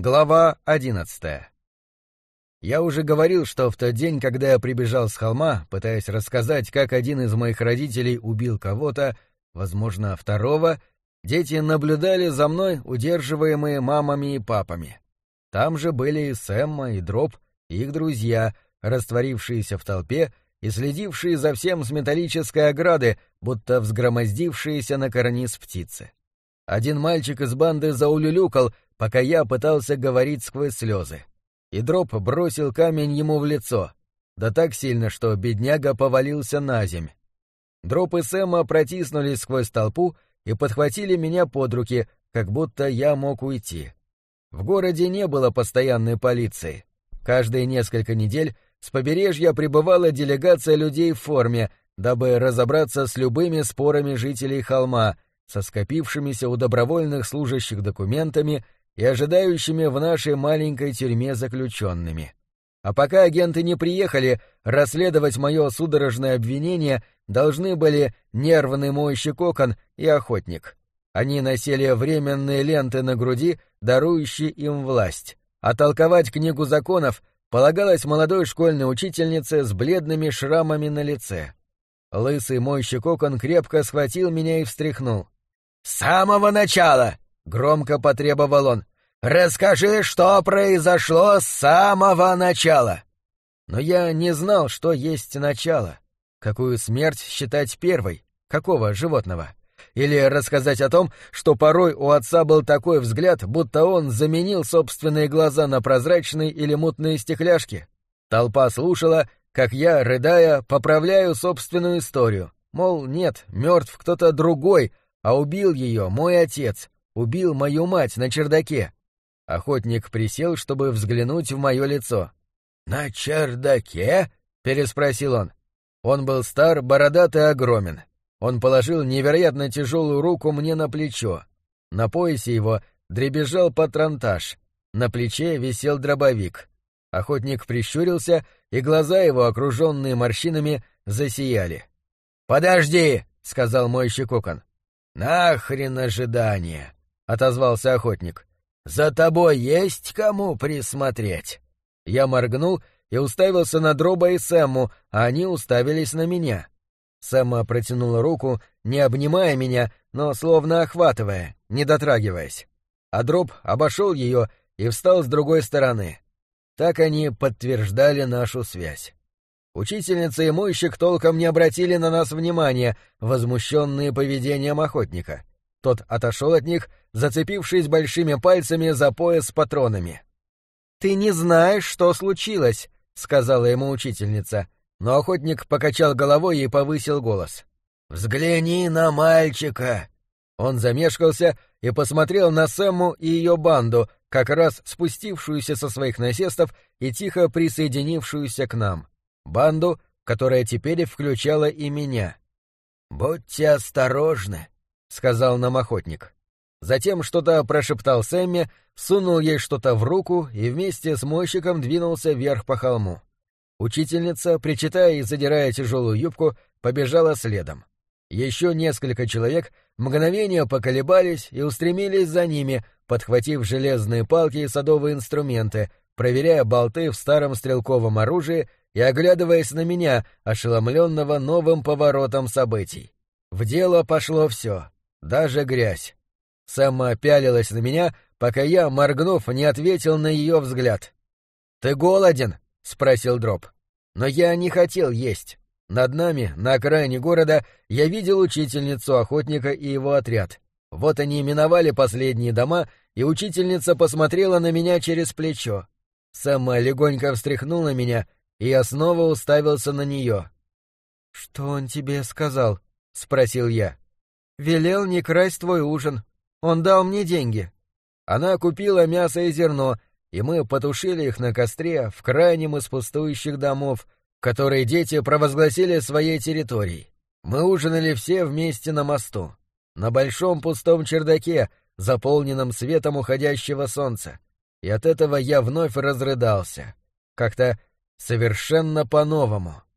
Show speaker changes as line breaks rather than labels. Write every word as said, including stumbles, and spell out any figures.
Глава одиннадцатая. Я уже говорил, что в тот день, когда я прибежал с холма, пытаясь рассказать, как один из моих родителей убил кого-то, возможно, второго, дети наблюдали за мной, удерживаемые мамами и папами. Там же были и Сэмма, и Дроб, и их друзья, растворившиеся в толпе и следившие за всем с металлической ограды, будто взгромоздившиеся на карниз птицы. Один мальчик из банды заулюлюкал, пока я пытался говорить сквозь слезы. И Дроб бросил камень ему в лицо, да так сильно, что бедняга повалился на земь. Дроб и Сэмма протиснулись сквозь толпу и подхватили меня под руки, как будто я мог уйти. В городе не было постоянной полиции. Каждые несколько недель с побережья прибывала делегация людей в форме, дабы разобраться с любыми спорами жителей холма, со скопившимися у добровольных служащих документами и ожидающими в нашей маленькой тюрьме заключенными. А пока агенты не приехали, расследовать мое судорожное обвинение должны были нервный мойщик окон и охотник. Они носили временные ленты на груди, дарующие им власть. А толковать книгу законов полагалось молодой школьной учительнице с бледными шрамами на лице. Лысый мойщик окон крепко схватил меня и встряхнул. «С самого начала!» — громко потребовал он. «Расскажи, что произошло с самого начала!» Но я не знал, что есть начало. Какую смерть считать первой? Какого животного? Или рассказать о том, что порой у отца был такой взгляд, будто он заменил собственные глаза на прозрачные или мутные стекляшки? Толпа слушала, как я, рыдая, поправляю собственную историю. Мол, нет, мертв кто-то другой, а убил ее мой отец, убил мою мать на чердаке. Охотник присел, чтобы взглянуть в мое лицо. «На чердаке?» — переспросил он. Он был стар, бородат и огромен. Он положил невероятно тяжелую руку мне на плечо. На поясе его дребезжал патронтаж. На плече висел дробовик. Охотник прищурился, и глаза его, окруженные морщинами, засияли. «Подожди!» — сказал мойщик окон. «Нахрен ожидание!» — отозвался охотник. «За тобой есть кому присмотреть?» Я моргнул и уставился на Дроба и Сэмму, а они уставились на меня. Сэмма протянула руку, не обнимая меня, но словно охватывая, не дотрагиваясь. А Дроб обошел ее и встал с другой стороны. Так они подтверждали нашу связь. Учительница и мойщик толком не обратили на нас внимания, возмущенные поведением охотника. Тот отошел от них, зацепившись большими пальцами за пояс с патронами. «Ты не знаешь, что случилось», — сказала ему учительница, но охотник покачал головой и повысил голос. «Взгляни на мальчика!» Он замешкался и посмотрел на Сэмму и ее банду, как раз спустившуюся со своих насестов и тихо присоединившуюся к нам. Банду, которая теперь включала и меня. «Будьте осторожны», — сказал нам охотник. Затем что-то прошептал Сэмме, сунул ей что-то в руку и вместе с мойщиком двинулся вверх по холму. Учительница, причитая и задирая тяжелую юбку, побежала следом. Еще несколько человек мгновение поколебались и устремились за ними, подхватив железные палки и садовые инструменты, проверяя болты в старом стрелковом оружии и оглядываясь на меня, ошеломленного новым поворотом событий. В дело пошло все, даже грязь. Сэмма пялилась на меня, пока я, моргнув, не ответил на ее взгляд. «Ты голоден?» — спросил Дроб. Но я не хотел есть. Над нами, на окраине города, я видел учительницу охотника и его отряд. Вот они миновали последние дома, и учительница посмотрела на меня через плечо. Сэмма легонько встряхнула меня, и я снова уставился на нее. «Что он тебе сказал?» — спросил я. «Велел не красть твой ужин. Он дал мне деньги». Она купила мясо и зерно, и мы потушили их на костре в крайнем из пустующих домов, которые дети провозгласили своей территорией. Мы ужинали все вместе на мосту, на большом пустом чердаке, заполненном светом уходящего солнца, и от этого я вновь разрыдался. Как-то совершенно по-новому.